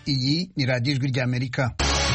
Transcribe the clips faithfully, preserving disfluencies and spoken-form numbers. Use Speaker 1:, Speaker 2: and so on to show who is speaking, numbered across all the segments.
Speaker 1: Iyi ni radiyo ijwi ry'Amerika.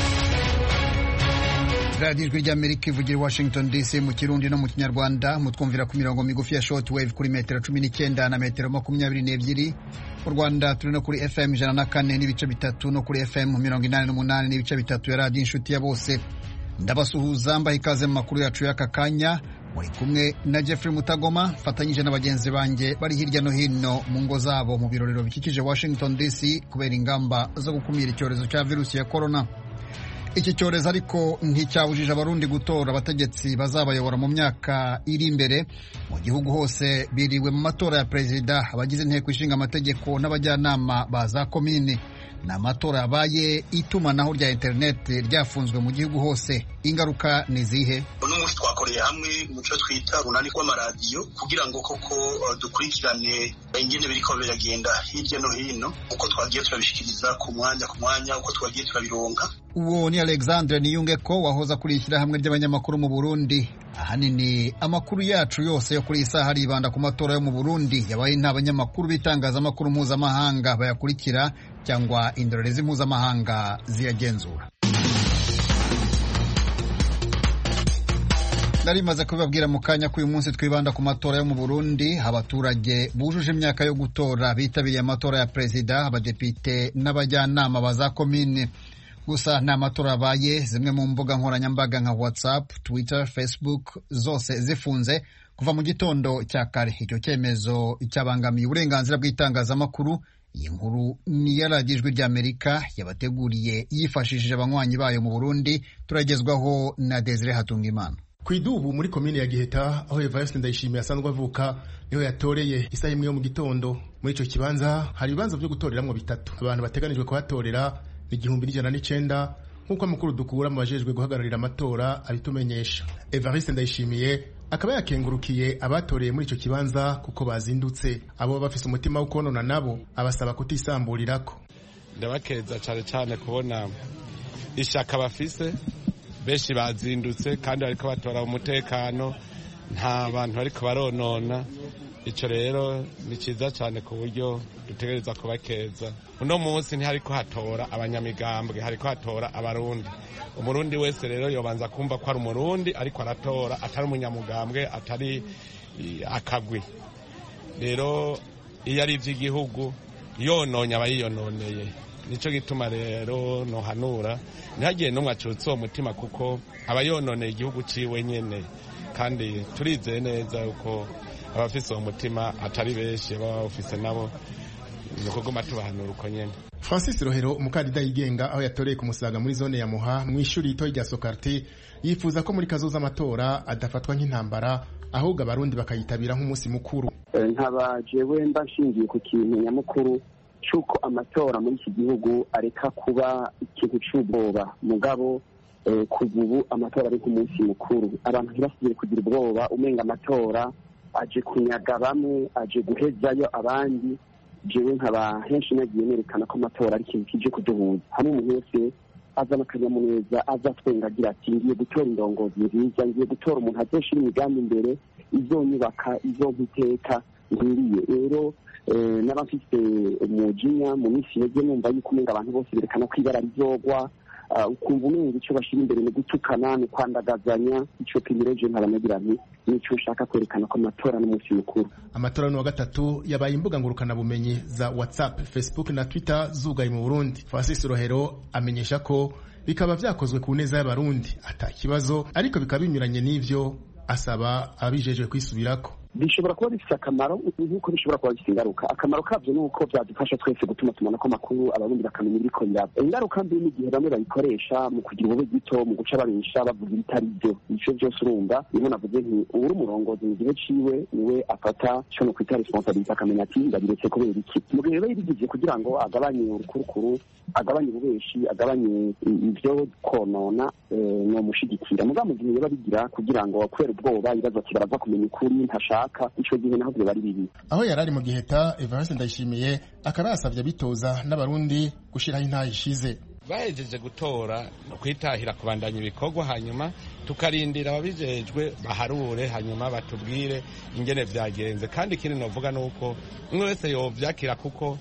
Speaker 1: radiyo ijwi ry'Amerika ivugira i Washington D C mu Kirundi no mu Kinyarwanda, mutwumvira ku mirongo migufi ya shortwave kuri metero cumi n'icyenda na metero makumyabiri n'ebyiri. Mu Rwanda turi no kuri F M ijana na kane n'ibice bitatu no kuri F M mirongo inani n'umunani n'ibice bitatu ya radiyo inshuti ya bose. Ndabasuhuza mbaha ikaze mu makuru yacu y'aka kanya, muri kumwe na Jeffrey Mutagoma fatanyije na bagenzi banjye bari hirya no hino mu ngo zabo mu birorero bikikije Washington D C kubera ingamba zo gukumira icyorezo cya virusi ya corona. Iki cyorezo ariko nticyabujije abarundi gutora abategetsi bazabayobora mu myaka iri imbere. Mu gihugu hose biriwe mu matora ya perezida, abagize inteko ishinga amategeko n'abajyanama ba za komine. Ni amatora yabaye, itumanaho rya interineti ryafunzwe mu gihugu hose. Ingaruka ni zihe?
Speaker 2: Uno munsi twakoreye hamwe mu cyo twita runani rw'amaradiyo kugira ngo koko uh, dukurikirane ingene biriko biragenda hirya no hino, uko twagiye turabishikiriza ku mwanya ku mwanya, uko twagiye turabironka.
Speaker 1: Uwo ni Alexandre Niyungeko wahoza kuri ishyirahamwe ry'abanyamakuru mu Burundi. Ahanini amakuru yacu yose yo kuri isaha aribanda ku matora yo mu Burundi yabaye nta banyamakuru bitangazamakuru mpuzamahanga bayakurikira cyangwa indorerezi mpuzamahanga ziyagenzura. Narimaze kubabwira mu kanya ko uyu munsi twibanda ku matora yo mu Burundi. Abaturage bujuje imyaka yo gutora bitabiriye amatora ya perezida, abadepite n'abajyanama ba za komine. Gusa nta matora abaye, zimwe mu mbuga nkoranyambaga nka WhatsApp, Twitter, Facebook zose zifunze kuva mu gitondo cya kare. Icyo cyemezo cyabangamiye uburenganzira bw'itangazamakuru. Iyi nkuru ni ya radiyo ijwi ry'Amerika yabateguriye yifashishije abanywanyi bayo mu Burundi. Turagezwaho na Desire Hatungimana.
Speaker 3: Kwidubu muri komine ya Giheta aho Evariste Ndayishimiye asanzwe avuka niho yatoreye isaha imwe yo mu gitondo. Muri ico kibanza hari ibibanza byo gutoreramwo bitatu. Abantu bateganijwe kuhatorera igihumbi n'ijana n'icenda nk'uko amakuru dukura mu bajejwe guhagararira amatora abitumenyesha. Evariste Ndayishimiye akaba yakengurukiye abatoreye muri ico kibanza kuko bazindutse. Abo bafise umutima wo konona nabo abasaba kutisamburirako.
Speaker 4: Ndabakeza cyane cyane kubona ishaka bafise, benshi bazindutse kandi bariko batora umutekano, nta bantu bariko baronona. Ico rero ni ciza cyane ku buryo dutegereza kubakeza. Uno munsi ntihariko hatora abanyamigambwe, hariko hatora abarundi. Umurundi wese rero yobanza kumva ko ari umurundi ariko aratora, atari umunyamugambwe, atari akagwi. Rero iyo ari ivy'igihugu yononya abayiyononeye. Nico gituma rero nohanura ntihagiye n'umwe acutse uwo mutima, kuko abayononeye igihugu ciwe nyene, kandi turizeye neza uko abafise uwo mutima atari benshi baba bawufise nabo, ni ukuguma tubahanura uko nyene.
Speaker 3: Francis Rohero, umukandida yigenga aho yatoreye ku Musaga muri zone ya Muha mu ishuri rito rya Sokarti, yifuza ko muri kazoza amatora adafatwa nk'intambara, ahubwo abarundi bakayitabira nk'umunsi mukuru.
Speaker 5: Nkaba jewe mbashingiye ku kintu nyamukuru cyuko amatora muri iki gihugu areka kuba ikintu cy'ubwoba. Mugabo eh, kuva ubu amatora ari nk'umunsi mukuru. Abantu ntibasubire kugira ubwoba umenga amatora aje kunyaga bamwe, aje guhezayo abandi. Jewe nkaba henshi nagiye nerekana ko amatora ari ikintu kije kuduhuza. Hamwe umuntu wese azana akanyamuneza, azatwenga agira ati ngiye gutora indongozi nziza, ngiye gutora umuntu azoshira imigambi imbere, izonyubaka, izompiteka nkiriye. Rero eh, n'abafite umujinya mu minsi yeze numva yuko umenga abantu bose berekana ko ibara rizogwa, uh, ukumva umenga icyo bashira imbere ni gutukana, ni kwandagazanya. Ico kimireje nkabanagira nti nico ushaka kwerekana ko amatora n'umunsi mukuru.
Speaker 3: Amatora no wa gatatu yabaye imbuga ngurukana bumenyi za WhatsApp, Facebook na Twitter zugaye mu Burundi. Francis Rohero amenyesha ko bikaba vyakozwe ku neza y'abarundi atakibazo, ariko bikaba binyuranye n'ivyo asaba abijejwe kwisubirako.
Speaker 5: Bishobora kuba bifite akamaro nk'uko bishobora kuba bifite ingaruka. Akamaro kabyo ni uko byadufasha twese gutuma tumana ko amakuru abarundi bakamenya ibiriko biraba. Ingaruka mbi ni igihe bamwe bayikoresha mu kugira ubube gito, mu guca babisha bavuga ibitari byo. Ico byose urumva niho navuze nti uri umurongozi mu gihe ciwe niwe afata cyo no kwita responsibility, akamenya ati ndabiretse kubera iki. Mu gihe bayigize kugira ngo agabanye urukurukuru, agabanye ububeshi, agabanye ibyo konona, no mushigikira. Muga mu gihe babigira kugira ngo kwera ubwoba ibibazo kibaraza kumenya ukuri ntasha ico gihe naho bari bibi.
Speaker 3: Aho yarari mu Giheta, Evariste Ndayishimiye akaba yasavye bitoza n'abarundi gushiraho intahe ishize.
Speaker 4: Bahejeje gutora no kwitahira kubandanya ibikorwa, hanyuma tukarindira ababijejwe baharure, hanyuma batubwire ingene vyagenze. Kandi ikindi novuga nuko umwe wese yovyakira, kuko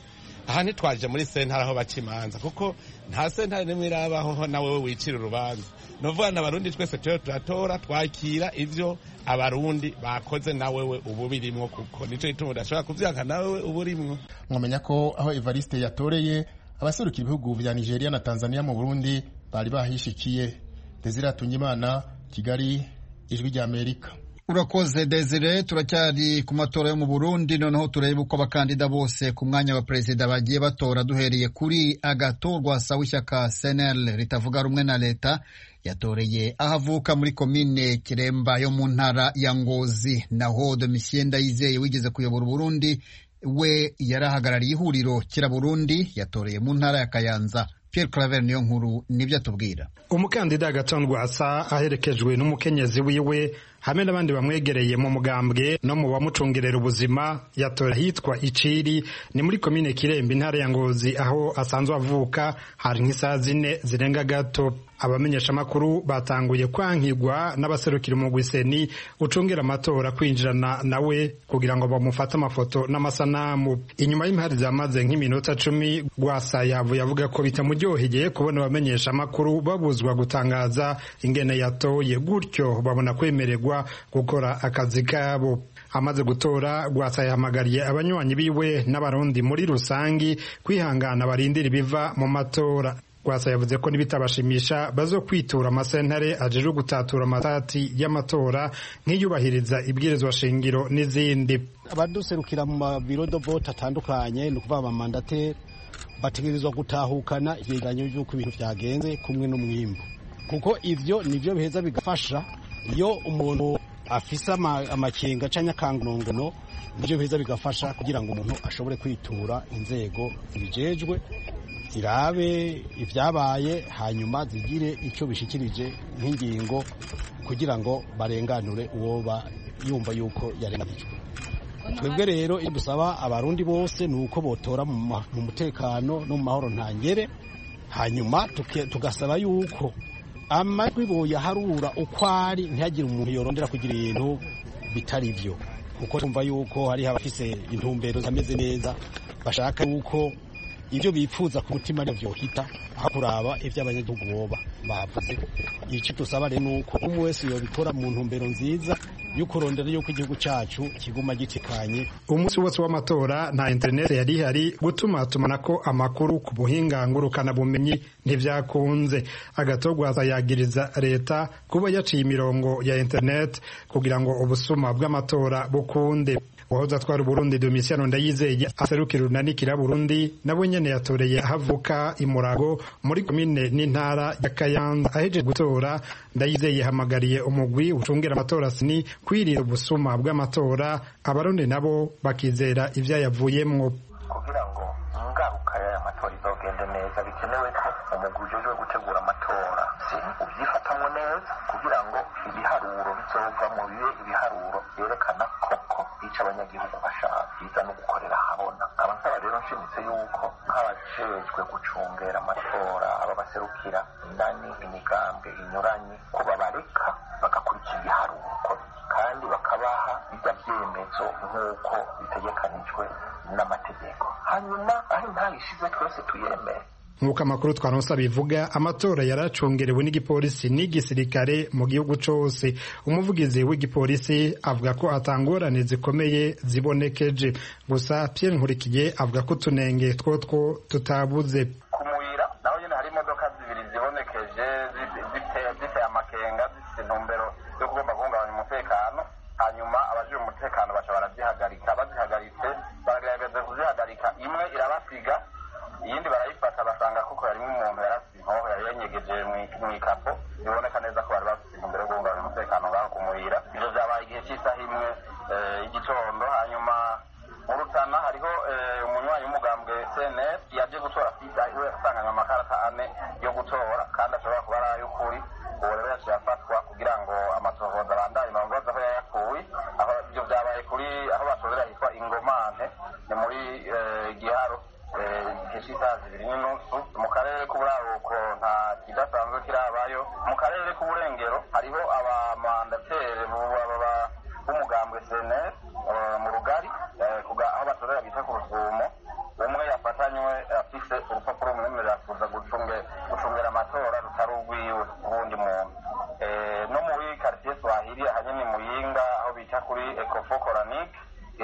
Speaker 4: aha ntitwaje muri sentare aho baca imanza kuko nta sentare nimwe irabaho nawe we wicira urubanza novuga n'abarundi twese tuyo turatora twakira ivyo abarundi bakoze nawe we ubu birimwo kuko nico gituma udashobora kuvyanka nawe we ubu urimwo.
Speaker 3: Mwamenya ko aho Evariste yatoreye abaserukira ibihugu vya Nigeria na Tanzania mu Burundi bari bahishikiye. Desire Tungimana, Kigali, Ijwi rya Amerika.
Speaker 1: Urakoze Desire. Turacyari ku matora yo mu Burundi, noneho turebe uko abakandida bose ku mwanya wa perezida bagiye batora, duhereye kuri Agathon Rwasa w'ishyaka C N L ritavuga rumwe na leta yatoreye ahavuka muri komine Kiremba yo mu ntara ya Ngozi. Naho Domitien Ndayizeye wigeze kuyobora Burundi we yarahagarariye ihuriro kira Burundi yatoreye mu ntara ya Kayanza. Pierre Claver niyo nkuru nibyo atubwira.
Speaker 6: Umukandida Agathon Rwasa aherekejwe n'umukenyezi wiwe hamwe n'abandi bamwegereye mu mugambwe no mu bamucungerera ubuzima yatora hitwa Iciri ni muri komine Kirembe intara ya Ngozi aho asanzwe avuka. Hari nk'isaha zine zirenga gato abamenyesha makuru batanguye kwankigwa n'abaserukira mu Gwiseni ucungera amatora kwinjirana nawe kugira ngo bamufate amafoto n'amasanamu. Inyuma y'impari zamaze nk'iminota cumi Rwasa yavuye avuga ko bitamuryoheye kubona abamenyesha makuru babuzwa gutangaza ingene yatoye, gutyo babona kwemererwa gukora akazi kabo. Amaze gutora Rwasa yahamagariye abanywanyi biwe n'abarundi muri rusangi kwihangana barindira ibiva mu matora. Rwasa yavuze ko nibitabashimisha bazo kwitura amasentare ajeje gutatura amatati y'amatora nk'iyubahiriza ibwirizwa shingiro n'izindi.
Speaker 7: Abaduserukira mu mabiro do vote atandukanye no kuva abamandate bategerezwa gutahukana ivyegeranyo by'uko ibintu vyagenze kumwe n'umwimbo, kuko ivyo nivyo biheza bigafasha iyo umuntu afisa amakenga canke akangongono, nivyo biheza bigafasha kugira ngo umuntu ashobore kwitura inzego bijejwe zirabe ivyabaye hanyuma zigire icyo bishikirije nk'ingingo kugira ngo barenganure uwo ba yumva yuko yarenganijwe. Twebwe rero iyo dusaba abarundi bose nuko botora mu mutekano no mu mahoro ntangere, hanyuma tugasaba yuko amajwi boyaharura uko ari ntihagire umuntu yorondera kugira ibintu bitari vyo, kuko tumva yuko hari abafise intumbero zameze neza bashaka yuko ibyo bipfuza ku mutima n'ivyo hita aho kuraba ivyo abanyagihugu boba bavuze. Icyo tusaba rero nuko umwe wese yobikora mu ntumbero nziza y'ukurondera yuko igihugu cacu kiguma gitikanye.
Speaker 6: Umunsi wose w'amatora nta internet yari hari gutuma tumanako amakuru ku buhinga ngurukana bumenyi ntivyakunze. Agathon Rwasa yagiriza leta kuba yaciye imirongo ya internet kugira ngo ubusuma bw'amatora bukunde. Wahoza twari Burundi Domitien Ndayizeye aserukira urunani kira Burundi nabo nyene yatoreye havuka imurago muri komine n'intara ya Kayanza. Aheje gutora Ndayizeye hamagariye umugwi ucungera amatora sini kwirira ubusuma bw'amatora, abarundi nabo bakizera ivya yavuyemwo.
Speaker 8: Kugira ngo ingaruka ya amatora izogende neza bikenewe ko umugwi ujejwe gutegura amatora sini uvyifatamwo neza kugira ngo ibiharuro bizova mu bibe ibiharuro yerekana koko ico abanyagihugu bashaka biza no gukorera habona. Abasaba rero nshimitse yuko nk'abajejwe gucungera amatora aba baserukira indani imigambwe inyuranye ko babareka bagakurikira ibiharuro kandi bakabaha bijya vyemezo nk'uko bitegekanijwe n'amategeko, hanyuma aho ntarishize twese tuyemere.
Speaker 6: Nk'uko amakuru twaronse bivuga amatora yaracungerewe n'igipolisi n'igisirikare mu gihugu cose. Umuvugizi w'igipolisi avuga ko atangorane zikomeye zibonekeje, gusa Pierre Nkurikiye avuga ko tunenge twotwo tutabuze.
Speaker 8: Kumuyira naho nyene hari imodoka zibiri zibonekeje ziteye amakenga zifite intumbero yo kugomba guhungabanya umutekano, hanyuma abaje mu mutekano baca barazihagarika. Bazihagaritse baragerageza kuzihagarika, imwe irabasiga iyindi barayifata basanga kuko harimo umuntu yarasiho yari yanyegeje mu ikapo, biboneka neza ko bari bafite intumbero yo guhungabanya umutekano ngaho kumurira. Ivyo vyabaye igihe cy'isaha imwe y'igitondo. Hanyuma mu Rutana hariho umunywanyi w'umugambwe C N L yaje gutora fida iwe yasanganywe amakarata ane yo gutora kandi ashobora kuba ari ay'ukuri. Uwo rero yaciye afatwa kugira ngo amatohoza abandanye bamubaza aho yayakuye. Aho ivyo vyabaye kuri aho batorera hitwa Ingomane ni muri Giharo isaha zibiri n'inusu. Mu karere k'uburaruko nta kidasanzwe kirabayo. Mu karere k'uburengero hariho abamandatere b'umugambwe C N L mu Rugari aho batorera bita ku Rusumo. Umwe yafatanywe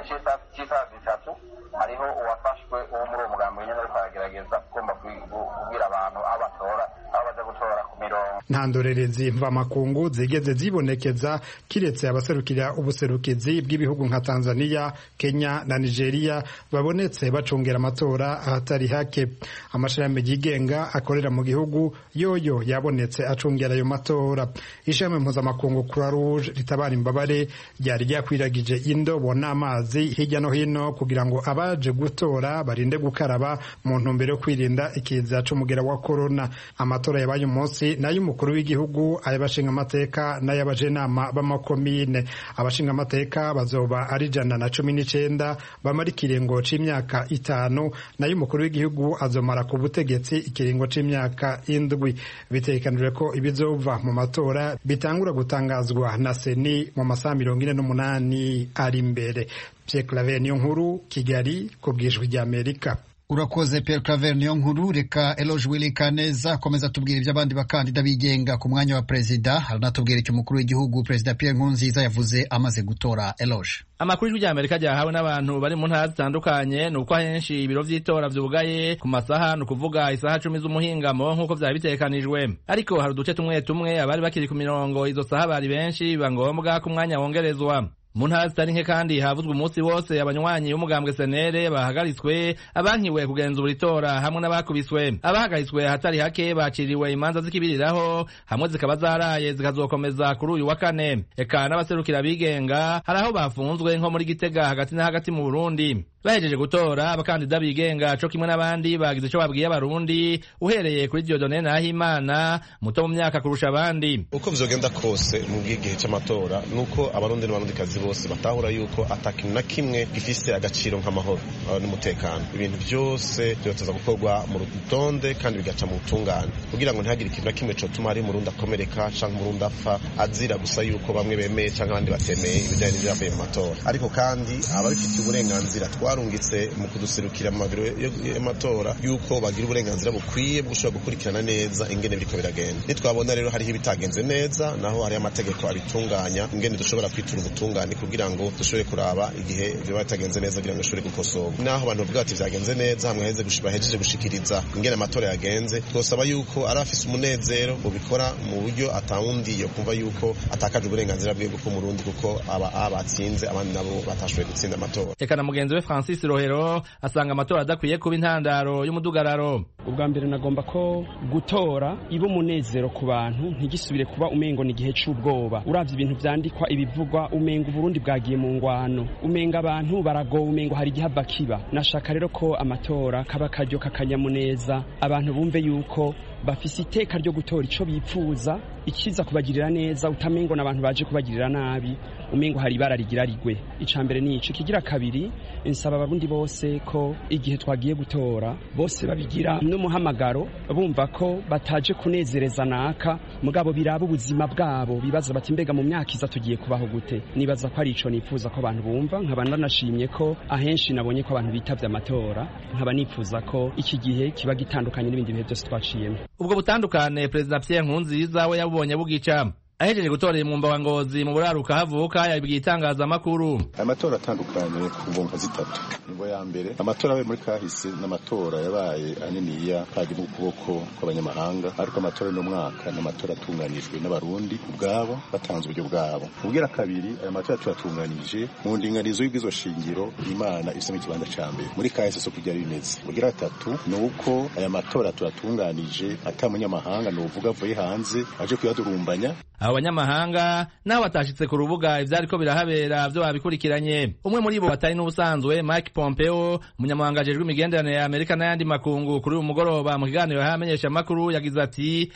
Speaker 8: cy'isaha zitatu hariho uwafashwe uwo muri uwo mugambi nyine ariko aragerageza kugomba kubwira abantu aho batora aho baza gutora ku mirongo.
Speaker 6: nta ndorerezi mvamakungu zigeze zibonekeza kiretse abaserukira ubuserukizi bw'ibihugu nka Tanzania, Kenya na Nigeria babonetse bacungera amatora ahatari hake. Amashirahamwe yigenga akorera mu gihugu yoyo yabonetse acungera ayo matora. Ishami mpuzamakungu Croix Rouge ritabara imbabare ryari ryakwiragije indobo n'amazi hirya no hino kugira ngo abaje gutora barinde gukaraba mu ntumbero yo kwirinda ikiza c'umugera wa corona. Amatora yabaye umunsi nayo umukuru w'igihugu ayabashinga amateka n'ayabajenama b'amakomine. Abashinga amateka bazoba ari jana na cumi n'icenda bamara ikiringo c'imyaka itanu, nayo umukuru w'igihugu azomara ku butegetsi ikiringo c'imyaka indwi. Bitegekanijwe ko ibizova mu matora bitangura gutangazwa na seni mu masaha mirongo ine n'umunani ari imbere. Pierre Claver niyo nkuru, Kigali, ku bw'ijwi ry'Amerika.
Speaker 1: Urakoze Pierre Claver niyo nkuru. Reka Eloge Willy Kaneza akomeza tubwira iby'abandi bakandida bigenga ku mwanya wa perezida, haranatubwira icyo umukuru w'igihugu Perezida Pierre Nkurunziza yavuze amaze gutora. Eloge.
Speaker 9: Amakuru y'ijwi ry'Amerika ryahawe n'abantu bari mu ntara zitandukanye nuko ahenshi ibiro vy'itora vyugaye ku masaha no kuvuga isaha cumi z'umuhingamo nk'uko vyari bitekanijwe, ariko hari uduce tumwe tumwe abari bakiri ku mirongo izo saha bari benshi biba ngombwa ku mwanya wongerezwa. Mu ntara zitari nke kandi havuzwe umunsi wose abanywanyi b'umugambwe senere bahagaritswe, abankiwe kugenzura itora hamwe n'abakubiswe. Abahagaritswe ahatari hake baciriwe imanza zikibiriraho, hamwe zikaba zaraye zikazokomeza kuri uyu wa kane. Eka n'abaserukira bigenga hari aho bafunzwe nko muri Gitega hagati na hagati mu Burundi. Bahejeje gutora abakandida bigenga co kimwe n'abandi bagize ico babwiye abarundi, uhereye kuri Dieudonné Nahimana muto mu myaka kurusha abandi.
Speaker 10: Uko vyogenda kose mu gihe c'amatora nuko abarundi n'abarundikazi bose batahura yuko atakintu na kimwe gifise agaciro nk'amahoro n'umutekano. Ibintu byose byoteza gukorwa mu rutonde kandi bigaca mu butungane kugira ngo ntihagire ikintu na kimwe cotuma ari murundi akomereka canke murundi apfa azira gusa yuko bamwe bemeye canke abandi batemeye ibijanye n'ivyavuye mu matora. Ariko kandi ababifitiye uburenganzira twarungitse mu kuduserukira mu mabiro y'amatora yuko bagira uburenganzira bukwiye bwo gushobora gukurikirana neza ingene biriko biragenda. Nitwabona rero hariho ibitagenze neza, naho hari amategeko abitunganya ingene dushobora kwitura ubutungane kugira ngo dushobore kuraba igihe biba bitagenze neza kugira ngo dushobore gukosorwa. Naho abantu bavuga ati vyagenze neza hamwe heze gushiba hejeje gushikiriza ingene amatora yagenze, twosaba yuko ari afise umunezero ubikora mu buryo atawundi yo kumva yuko atakaje uburenganzira bwe bwo mu Burundi kuko aba abatsinze abandi nabo batashoboye gutsinda amatora.
Speaker 9: Eka na mugenzi we Francis Rohero asanga amatora adakwiye kuba intandaro y'umudugararo.
Speaker 11: Ubwa mbere nagomba ko gutora iba umunezero ku bantu, ntigisubire kuba umengo ni gihe c'ubwoba. Uravye ibintu vyandikwa ibivugwa umengo Burundi bwagiye mu ngwano, umenga abantu barago, umengo hari igihava kiba. Nashaka rero ko amatora kaba karyo kakanyamuneza, abantu bumve yuko bafise iteka ryo gutora ico bipfuza, ikiza kubagirira neza, utamengo n'abantu baje kubagirira nabi, umengo hari ibara rigira rigwe. Icambere ni ico. Kigira kabiri, insaba abarundi bose ko igihe twagiye gutora bose babigira n'umuhamagaro, bumva ko bataje kunezereza naka, mugabo biraba ubuzima bwabo, bibaza bati mbega mu myaka iza tugiye kubaho gute. Nibaza ko ari ico nifuza ko abantu bumva. Nkaba nanashimye ko ahenshi nabonye ko abantu bitavye amatora, nkaba nifuza ko iki gihe kiba gitandukanye n'ibindi bihe byose twaciyemo.
Speaker 9: Ubwo butandukane Perezida Pierre Nkurunziza we yabubonye bugica. Ahejeje gutorera imwumba wa Ngozi mu buraruka havuka yabibwiye itangazamakuru.
Speaker 12: Amatora atandukanye ku ngomba zitatu. Ingo ya mbere amatora abaye muri kahise n'amatora yabaye aniniya kaje mu kuboko kw'abanyamahanga, ariko amatora no mwaka n'amatora atunganijwe n'abarundi ubwabo batanze uburyo bwabo. Ubwira kabiri aya matora turatunganije mu ndinganizo y'ubwizo shingiro Imana isema ikibanza ca mbere muri kahise so kujya bimeze. Ubwira gatatu nuko aya matora turatunganije atamunyamahanga no uvuga vuye hanze aje kuyadurumbanya.
Speaker 9: Abo banyamahanga nabo batashitse ku rubuga ivyariko birahabera vyo babikurikiranye. Umwe muri bo batari n'ubusanzwe Mike Pompeo, umunyamabanga ajejwe imigenderanire ya Amerika n'ayandi makungu, kuri uyu mugoroba mu kiganiro yahamenyesha amakuru yagize ati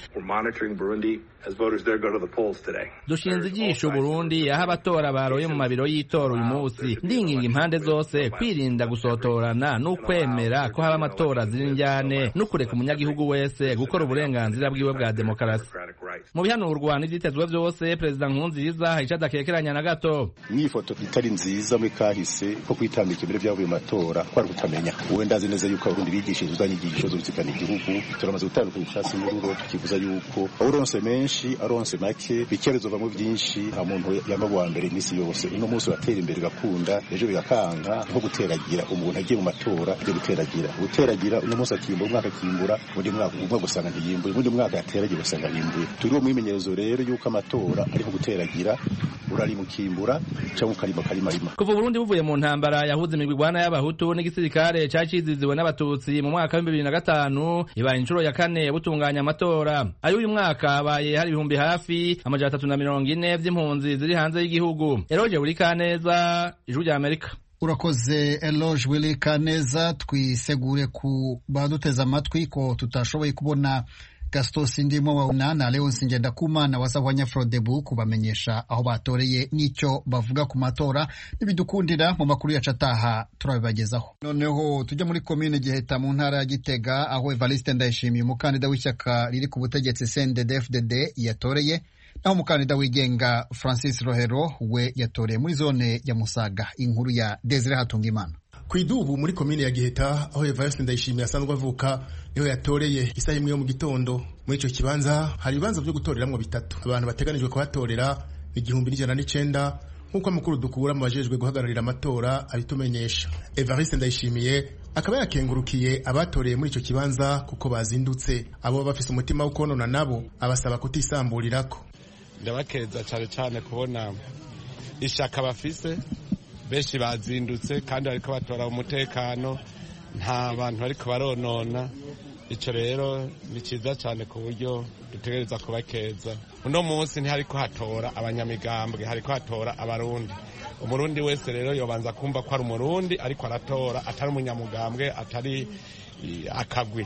Speaker 9: dushinze ijisho Burundi aho abatora baroye mu mabiro y'itora uyu munsi. Ndinginga impande zose kwirinda gusotorana n'ukwemera ko haba amatora ziri njyane n'ukureka umunyagihugu wese gukora uburenganzira bwiwe bwa demokarasi. mu bihanurwa n'ivyitezwe vyose perezida Nkurunziza hayica adakekeranya na gato.
Speaker 12: Ni ifoto itari nziza muri kahise ko kwitambika imbere by'abavuye mu matora kwari kutamenya. Uwe ndazi neza yuko abarundi bigishije uzanyigisho zo gutsikana igihugu turamaze gutandukanya ishasi n'ururo tukivuza yuko aronse menshi aronse make bikerezo bamwe byinshi nta muntu yamabuwa mbere imisi yose. Uno munsi batera imbere gakunda ejo bigakanga nko guteragira umuntu agiye mu matora byo guteragira guteragira uno munsi akimbura umwaka akimbura undi mwaka umwe gusanga ntiyimbuye undi mwaka yateragira gusanga yimbuye. Turi mu imenyerezo rero yuko amatora ari guteragira urari mukimbura cyangwa ukarima karimarima.
Speaker 9: Kuva Burundi buvuye mu ntambara yahuze imigwi igwana y'abahutu n'igisirikare caciziziwe n'abatutsi mu mwaka wa bibiri na gatanu ibaye inshuro ya kane butunganya amatora. Ayo uyu mwaka habaye hari ibihumbi hafi amajana atatu na mirongo ine vy'impunzi ziri hanze y'igihugu. Eroje buri kaneza ijuru rya Amerika.
Speaker 1: Urakoze Eloge Willy Kaneza. Twisegure ku baduteza amatwi ko tutashoboye kubona Gaston Sindimo wa na Leonce Ngendakumana wasabwanya Frodebu kubamenyesha aho batoreye n'icyo bavuga ku matora n'ibidukundira mu makuru yacataha turabibagezaho. Noneho tujya muri commune Giheta mu ntara ya Gitega aho Evariste Ndayishimiye umukandida w'ishyaka riri ku butegetsi C N D D F D D yatoreye, naho umukandida wigenga Francis Rohero we yatoreye muri zone ya Musaga. Inkuru ya Desire Hatungimana.
Speaker 3: Kwidubu muri commune ya Giheta aho Evariste Ndayishimiye asanzwe avuka niho yatoreye isaha imwe yo mu gitondo. Muri ico kibanza hari ibibanza byo gutoreramwo bitatu. Abantu bateganijwe kuhatorera igihumbi n'ijana n'icenda nk'uko amakuru dukura mu bajejwe guhagararira amatora abitumenyesha. Evariste Ndayishimiye akaba yakengurukiye abatoreye muri ico kibanza kuko bazindutse. Abo bafise umutima wo konona nabo abasaba kutisamburirako.
Speaker 4: Ndabakeza cyane cyane kubona ishaka bafise benshi bazindutse kandi bariko batora umutekano nta bantu bariko baronona. Ico rero ni ciza cyane ku buryo dutegereza kubakeza. Uno munsi ntihariko hatora abanyamigambwe, hariko hatora abarundi. Umurundi wese rero yobanza kumva ko ari umurundi ariko aratora atari umunyamugambwe atari akagwi.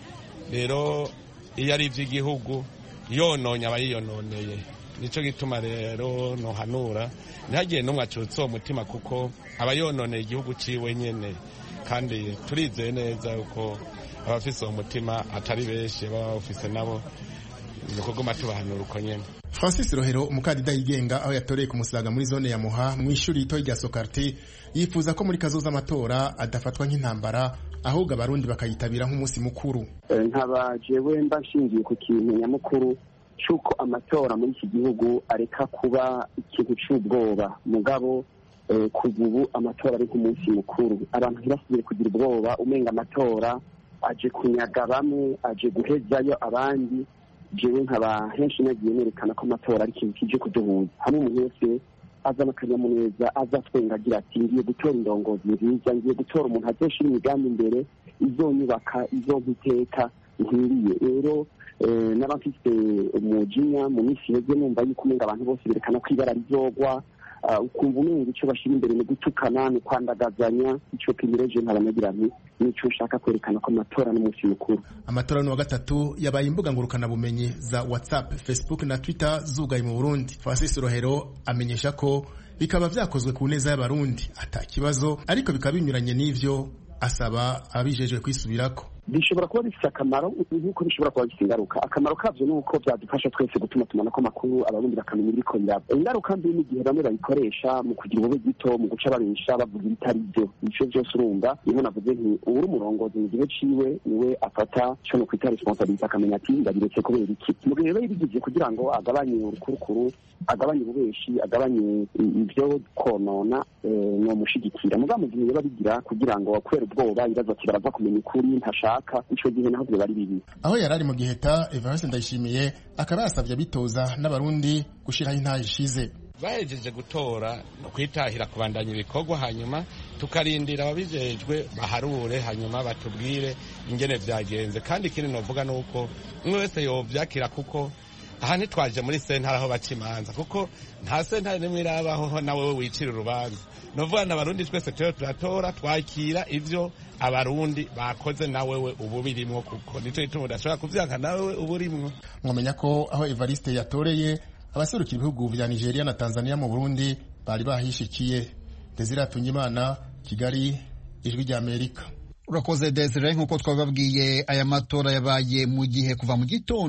Speaker 4: Rero iyo ari ivy'igihugu yononye abayiyononeye. Nico gituma rero no hanura ntihagiye n'umwe acutse uwo mutima kuko abayononeye igihugu ciwe nyene, kandi turizeye neza uko abafise uwo mutima atari benshi baba bafise nabo nuko goma tubahanura uko nyene.
Speaker 3: Francis Rohero umukandida yigenga aho yatoreye ku Musaga muri zone ya Muha mu ishuri rito rya Sokarti yifuza ko muri kazoza amatora adafatwa nk'intambara ahubwo abarundi bakayitabira nk'umunsi mukuru.
Speaker 5: Nkaba jewe mbashingiye ku kintu nyamukuru cyuko amatora muri iki gihugu areka kuba ikintu cy'ubwoba. Mugabo kuva ubu amatora ari nk'umunsi mukuru. Abantu ntibasubire kugira ubwoba umenga amatora aje kunyaga bamwe aje guhezayo abandi. Jewe nkaba henshi nagiye nerekana ko amatora ari ikintu kije kuduhuza hamwe umuntu wese azana akanyamuneza azatwenga agira ati ngiye gutora indongozi nziza, ngiye gutora umuntu azoshira imigambi imbere izonyubaka izompiteka nkwiriye. Rero n'abafite umujinya mu minsi yeze numva yuko umenga abantu bose berekana ko ibara rizogwa, ukumva umenga icyo bashira imbere ni gutukana ni kwandagazanya. Ico kimireje nkabanagira nti nico ushaka kwerekana ko amatora n'umunsi mukuru.
Speaker 3: Amatora ni wa gatatu yabaye imbuga ngurukana bumenyi za WhatsApp, Facebook na Twitter zugaye mu Burundi. Francis Rohero amenyesha ko bikaba vyakozwe ku neza y'abarundi ata kibazo, ariko bikaba binyuranye n'ivyo asaba abijejwe kwisubirako.
Speaker 5: Bishobora kuba bifite akamaro nk'uko bishobora kuba bifite ingaruka. Akamaro kavyo ni uko byadufasha twese gutuma tumana ko makuru abarundi bakamenya ibiriko biraba. Ingaruka mbi ni igihe bamwe bayikoresha mu kugira ubube gito, mu guca babisha bavuga ibitari byo. Ico byose urumva niho navuze nti uri umurongozi mu gihe ciwe niwe afata cyo no kwita responsibility akamenya ati ndabiretse kubera iki. Mu gihe rero bigize kugira ngo agabanye urukurukuru, agabanye ububeshi, agabanye ibyo konona no mushigikira. Mugambo gihe babigira kugira ngo kwera ubwoba ibibazo kibarava kumenya ukuri ntashaka ico gihe naho bari bibi.
Speaker 3: Aho yarari mu Giheta Evariste Ndayishimiye akaba yasavye bitoza n'abarundi gushiraho intahe ishize.
Speaker 4: Bahejeje gutora no kwitahira kubandanya ibikorwa, hanyuma tukarindira ababijejwe baharure hanyuma batubwire ingene vyagenze. Kandi ikindi novuga nuko umwe wese yovyakira kuko aha ntitwaje muri sentare aho baca imanza, kuko nta sentare nimwe irabaho nawe wicira urubanza. Novuga n'abarundi twese turiho turatora twakira ivyo abarundi bakoze nawe we ubu birimwo, kuko nico gituma udashobora kuvyanka nawe we ubu urimwo.
Speaker 3: Mwamenya ko aho Evariste yatoreye abaserukira ibihugu vya Nigeria na Tanzania mu Burundi bari bahishikiye. Desire Hatungimana, Kigali, Ijwi rya Amerika.
Speaker 1: Urakoze Desire. Nk'uko twababwiye aya matora yabaye mu gihe kuva mu gitondo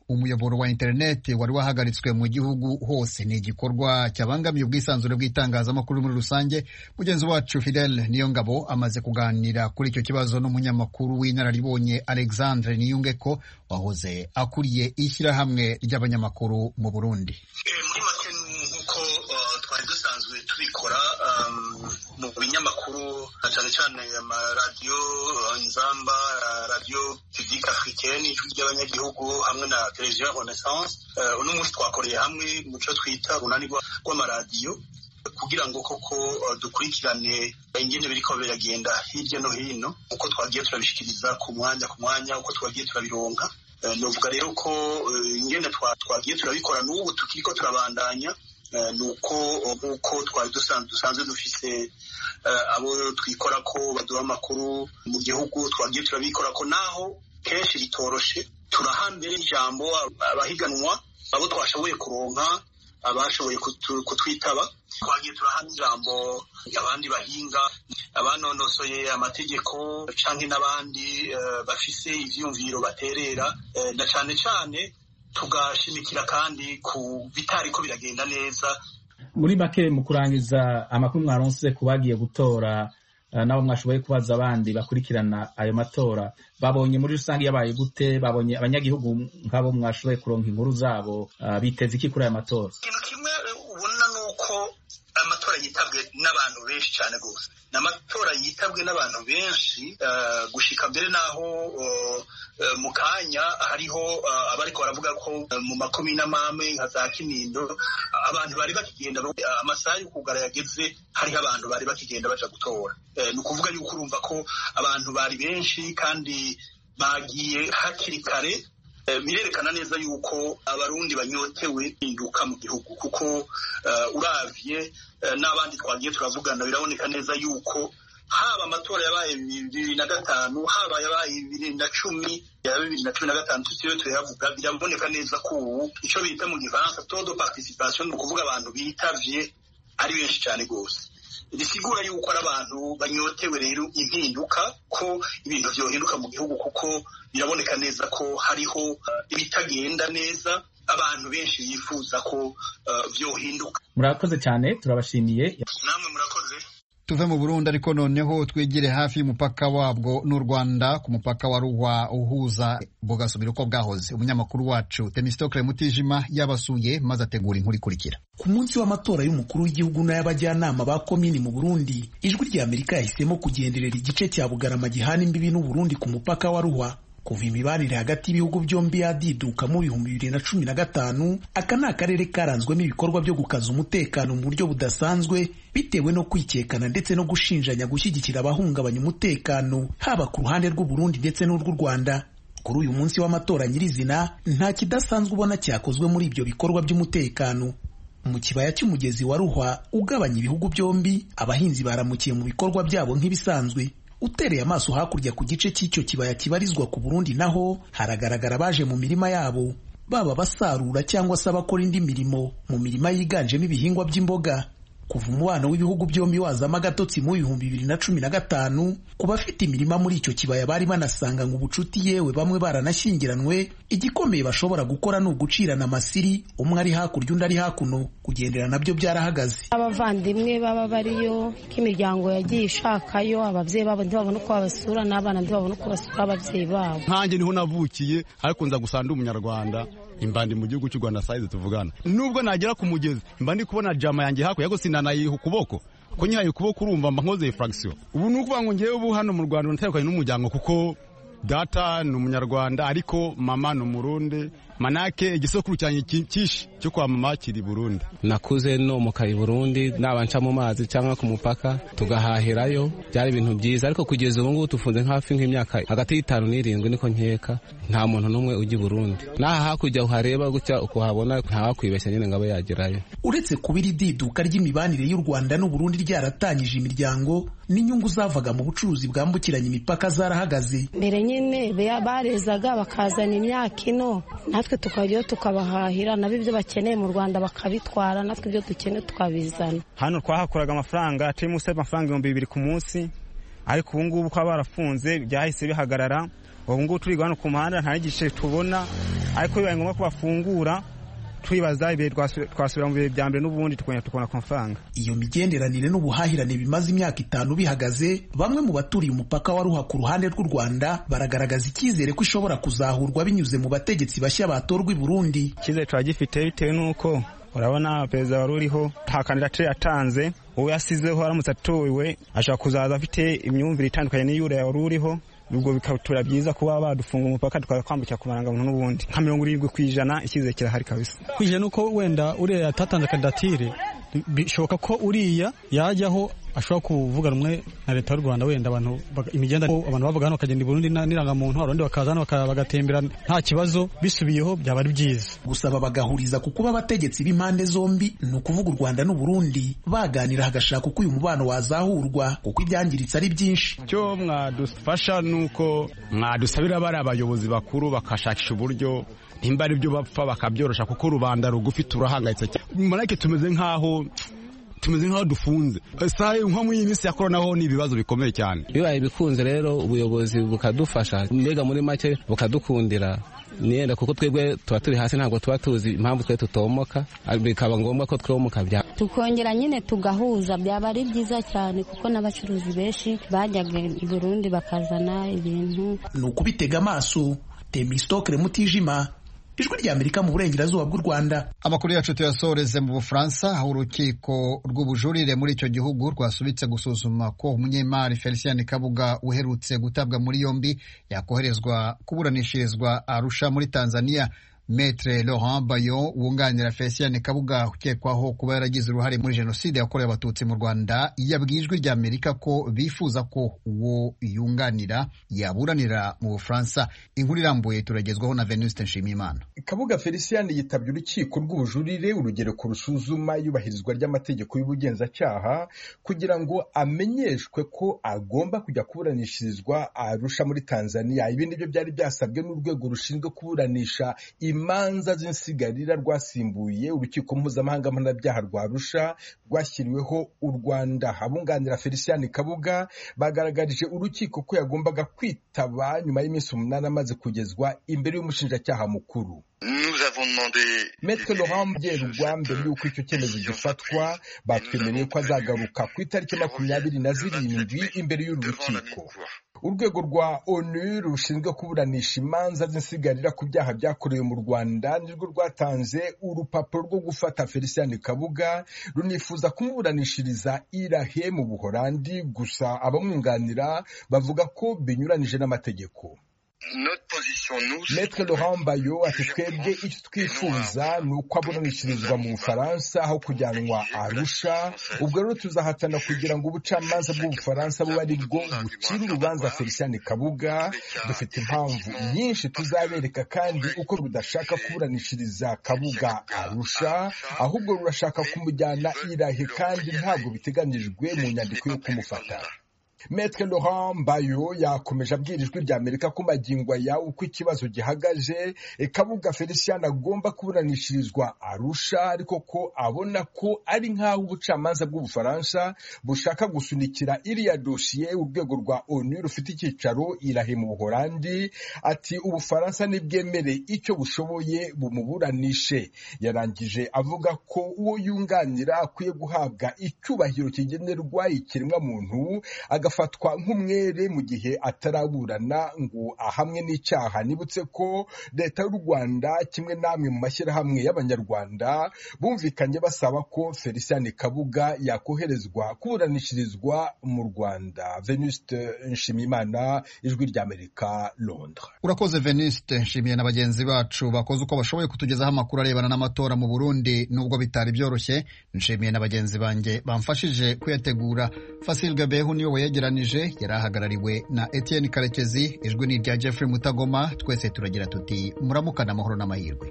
Speaker 1: umuyoboro wa interineti wari wahagaritswe mu gihugu hose. Ni igikorwa cyabangamiye ubwisanzure bw'itangazamakuru muri rusange. Mugenzi wacu Fidel Niyongabo amaze kuganira kuri icyo kibazo n'umunyamakuru w'inararibonye Alexandre Niyungeko wahoze akuriye ishyirahamwe ry'abanyamakuru mu Burundi.
Speaker 2: Muri make nk'uko twari dusanzwe tubikora mu binyamakuru cyane cyane amaradiyo Inzamba, radiyo Publique Africaine, ijwi ry'abanyagihugu hamwe na televiziyo Renaissance. Uno munsi twakoreye hamwe mu cyo twita urunani rw'amaradiyo kugira ngo koko dukurikirane ingene biriko biragenda hirya no hino uko twagiye turabishikiriza ku mwanya ku mwanya uko twagiye turabironka. Novuga rero ko ingene twagiye turabikora n'ubu tukiriko turabandanya nuko nk'uko twari dusanzwe dufise abo twikora ko baduha amakuru mu gihugu twagiye turabikora ko naho kenshi bitoroshe turahambere ijambo abahiganwa abo twashoboye kuronka abashoboye kutwitaba twagiye turahana ijambo abandi bahinga abanonosoye amategeko canke n'abandi bafise ivyumviro baterera na cane cane tugashimikira kandi ku bitari ko biragenda neza.
Speaker 13: Muri make mu kurangiza amakuru mwaronse kubagiye gutora nabo mwashoboye kubaza abandi bakurikirana ayo matora babonye muri rusange yabaye gute? Babonye abanyagihugu nk'abo mwashoboye kuronka inkuru zabo biteze iki kuri ayo matora?
Speaker 2: Ikintu kimwe ubona nuko amatora yitabwe n'abantu benshi cyane gose, n'amatora yitabwe n'abantu benshi gushika mbere naho mu kanya hariho abariko baravuga ko mu makomine amame nka za Kinindo abantu bari bakigenda amasaha yo kugara yageze, hariho abantu bari bakigenda baja gutora. Ni ukuvuga yuko urumva ko abantu bari benshi kandi bagiye hakiri kare. Birerekana neza yuko abarundi banyotewe induka mu gihugu kuko uravye n'abandi twagiye turavugana biraboneka neza yuko haba amatora yabaye bibiri na gatanu haba yabaye bibiri na cumi ya bibiri na cumi na gatanu tusiyo tuyavuga biraboneka neza ko ubu ico bita mu gifaransa taux de participation ni ukuvuga abantu bitavye ari benshi cyane gose. Bisigura yuko ari abantu banyotewe rero impinduka ko ibintu vyohinduka mu gihugu kuko biraboneka neza ko hariho ibitagenda neza, abantu benshi yifuza ko vyohinduka.
Speaker 13: Murakoze cyane, turabashimiye.
Speaker 2: Namwe murakoze.
Speaker 1: Tuve mu Burundi ariko noneho twigire hafi y'umupaka wabwo n'u Rwanda ku mupaka wa Ruhwa uhuza bugasubira uko bwahoze. Umunyamakuru wacu Temistokle Mutijima yabasuye maze ategura inkuru ikurikira.
Speaker 14: Ku munsi w'amatora y'umukuru w'igihugu n'ay'abajyanama ba komini mu Burundi, ijwi rya Amerika yahisemo kugenderera igice cya Bugarama gihana imbibi n'u Burundi ku mupaka wa Ruhwa. Kuva imibanire hagati y'ibihugu byombi yadiduka mu bihumbi bibiri na cumi na gatanu, aka ni akarere karanzwemo ibikorwa byo gukaza umutekano mu buryo budasanzwe bitewe no kwikekana ndetse no gushinjanya gushyigikira abahungabanya umutekano haba ku ruhande rw'u Burundi ndetse n'urw'u Rwanda. Kuri uyu munsi w'amatora nyirizina nta kidasanzwe ubona cyakozwe muri ibyo bikorwa by'umutekano. Mu kibaya cy'umugezi wa Ruhwa ugabanya ibihugu byombi, abahinzi baramukiye mu bikorwa byabo nk'ibisanzwe. Utereye amaso hakurya ku gice cy'icyo kibaya kibarizwa ku Burundi naho haragaragara baje mu mirima yabo, baba basarura cyangwa se abakora indi mirimo mu mirima yiganjemo ibihingwa by'imboga. Kuva umubano w'ibihugu byombi wazamo agatotsi mu bihumbi bibiri na cumi na gatanu, ku bafite imirima muri icyo kibaya bari banasanga ngo ubucuti yewe bamwe baranashyingiranwe, igikomeye bashobora gukora ni ugucirana amasiri, umwe ari hakurya undi ari hakuno, kugendera nabyo byarahagaze.
Speaker 15: Abavandimwe baba bariyo k'imiryango yagiye ishakayo, ababyeyi babo ntibabona uko babasura n'abana ntibabona uko basura ababyeyi babo.
Speaker 16: Nkanjye niho navukiye ariko nza gusanga umunyarwanda imbandi mu gihugu cy'u Rwanda size tuvugana. Nubwo nagera ku mugezi imbandi kubona jama yanjye hako yago sinanayiha ukuboko ko nyihaye ukuboko urumva mba nkoze fraction. Ubu nukuvuga ngo ngewe ubu hano mu Rwanda natayekanye n'umuryango kuko data ni umunyarwanda ariko mama ni umurundi, manake igisokuru cyanye kishi cyo kwa mama kiri Burundi.
Speaker 17: Nakuze no mu kai Burundi nabanca mu mazi cyangwa ku mupaka tugahahirayo, byari ibintu byiza, ariko kugeza ubu ngubu tufunze hafi nk'imyaka hagati y'itanu n'irindwi niko nkeka, nta muntu n'umwe ujya Burundi. Naha hakujya uhareba gutya ukuhabona ntawakwibeshya nyine ngabo yagerayo.
Speaker 14: Uretse kubiri diduka ry'imibanire y'u Rwanda n'u Burundi ryaratanyije imiryango, n'inyungu zavaga mu bucuruzi bwambukiranya imipaka zarahagaze.
Speaker 15: Mbere nyine barezaga bakazana imyaka ino, natwe tukajyayo tukabahahira, nabo ibyo bakeneye mu Rwanda bakabitwara, natwe ibyo dukeneye tukabizana.
Speaker 18: Hano twahakoraga amafaranga, turi munsi y'amafaranga ibihumbi bibiri ku munsi, ariko ubu ngubu ko barafunze byahise bihagarara. Ubu ngubu turi hano ku muhanda nta gice tubona, ariko bibaye ngombwa ko bafungura twibaza ibihe twasubira mu bihe bya mbere n'ubundi tukongera tukabona amafaranga.
Speaker 14: Iyo migenderanire n'ubuhahirane bimaze imyaka itanu bihagaze, bamwe mu baturiye umupaka wa Ruha ku ruhande rw'u Rwanda baragaragaza icyizere ko ishobora kuzahurwa binyuze mu bategetsi bashya batorwa i Burundi.
Speaker 18: Icyizere turagifite bitewe n'uko urabona perezida wari uriho nta kandidatire yatanze, uwo yasizeho aramutse atowe ashobora kuzaza afite imyumvire itandukanye n'iyure wari uriho. Ubwo bikatura byiza kuba badufunga umupaka tukakwambukira ku marangamuntu n'ubundi nka mirongo irindwi ku ijana icyizere kirahari kabisa.
Speaker 19: Kwije nuko wenda uriya yatatanze kandidatire bishoboka ko uriya yajyaho ashobora kuvuga rumwe na leta y'u Rwanda, wenda abantu imigenda abantu bavuga hano kagenda i Burundi n'irangamuntu abarundi bakaza hano bagatembera nta kibazo, bisubiyeho byaba ari byiza.
Speaker 14: Gusaba bagahuriza ku kuba abategetsi b'impande zombi ni ukuvuga u Rwanda n'u Burundi baganira hagashaka uko uyu mubano wazahurwa kuko ibyangiritse ari byinshi.
Speaker 16: Cyo mwadufasha nuko mwadusabira bari abayobozi bakuru bakashakisha uburyo nimba ari byo bapfa bakabyorosha kuko rubanda rugufi turahangayitse cyane. Marake tumeze nkaho tumeze nkaho dufunze. Saye nko mu minsi ya corona ho ni ibibazo bikomeye cyane.
Speaker 17: Bibaye bikunze rero ubuyobozi bukadufasha, mbega muri make bukadukundira nienda kuko twebwe tuba turi hasi ntabwo tuba tuzi impamvu twe tutomoka, bikaba ngombwa ko twomoka bya
Speaker 15: tukongera nyine tugahuza, byaba ari byiza cyane kuko n'abacuruzi benshi bajyaga i Burundi bakazana ibintu.
Speaker 14: Ni ukubitega amaso. Temistokre Mutijima, Ijwi rya Amerika mu burengerazuba bw'u Rwanda.
Speaker 1: Amakuru yacu tuyasoreze mu Bufaransa, aho urukiko rw'ubujurire muri icyo gihugu rwasubitse gusuzuma ko umunyemari Felicien Kabuga uherutse gutabwa muri yombi yakoherezwa kuburanishirizwa Arusha muri Tanzania. Maître Laurent Bayo wunganira Felicien Kabuga ukekwaho kuba yaragize uruhare muri jenoside yakorewe abatutsi mu Rwanda yabwiye Ijwi rya Amerika ko bifuza ko uwo yunganira yaburanira mu Bufaransa. Inkuru irambuye turagezwaho na Venuste Nshimiyimana.
Speaker 20: Kabuga Felicien yitabye urukiko rw'ubujurire urugereko rusuzuma yubahirizwa ry'amategeko y'ubugenzacyaha kugira ngo amenyeshwe ko agomba kujya kuburanishirizwa Arusha muri Tanzania. Ibi nibyo byari byasabwe n'urwego rushinzwe kuburanisha imanza z'insigarira rwasimbuye urukiko mpuzamahanga mpanabyaha rwa Arusha rwashyiriweho u Rwanda. Abunganira Felicien Kabuga bagaragarije urukiko ko yagombaga kwitaba nyuma y'iminsi umunani amaze kugezwa imbere y'umushinjacyaha mukuru. Maître Laurent Byerugwa mbere y'uko icyo cyemezo gifatwa batwemereye ko azagaruka ku itariki makumyabiri na zirindwi imbere y'uru rukiko. Urwego rwa ONU rushinzwe kuburanisha imanza z'insigarira ku byaha byakorewe mu Rwanda nirwo rwatanze urupapuro rwo gufata Felicien Kabuga runifuza kumuburanishiriza irahe mu Buholandi, gusa abamwunganira bavuga ko binyuranije n'amategeko. Maître Laurent Bayo ati twebwe icyo twifuza ni uko aburanishirizwa mu Bufaransa aho kujyanwa Arusha. Ubwo rero tuzahatana kugira ngo ubucamanza bw'Ubufaransa bube ari bwo bucira urubanza Felicien Kabuga. Dufite impamvu nyinshi tuzabereka kandi uko rudashaka kuburanishiriza Kabuga Arusha, ahubwo rurashaka kumujyana irahe kandi ntabwo biteganijwe mu nyandiko yo kumufata. Maître Laurent Bayo yakomeje abwira Ijwi rya Amerika ko magingo aya uko ikibazo gihagaje Kabuga Felicien agomba kuburanishirizwa Arusha, ariko ko abona ko ari nk'aho ubucamanza bw'Ubufaransa bushaka gusunikira iriya dosiye urwego rwa ONU rufite icyicaro irahe mu Buholandi. Ati Ubufaransa nibwemere icyo bushoboye bumuburanishe. Yarangije avuga ko uwo yunganira akwiye guhabwa icyubahiro kigenerwa ikiremwa muntu, agafatwa nk'umwere mu gihe ataraburana ngo ahamwe n'icyaha. Nibutse ko leta y'u Rwanda kimwe namwe mu mashyirahamwe y'Abanyarwanda bumvikanye basaba ko Felicien Kabuga yakoherezwa kuburanishirizwa mu Rwanda. Venuste Nshimiyimana, Ijwi rya Amerika, Londres.
Speaker 1: Urakoze Venuste. Nshimiye na bagenzi bacu bakoze uko bashoboye kutugezaho amakuru arebana n'amatora mu Burundi nubwo bitari byoroshye. Nshimiye na bagenzi banjye bamfashije kuyategura. Fasil Gabehu niwe yegeranije, yarahagarariwe na Etienne Karekezi. Ijwi ni irya Jeffrey Mutagoma. Twese turagira tuti muramukana amahoro n'amahirwe.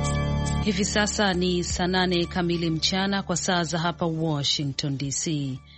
Speaker 21: Hivi sasa ni saa nane kamili mchana kwa saa za hapa Washington D C.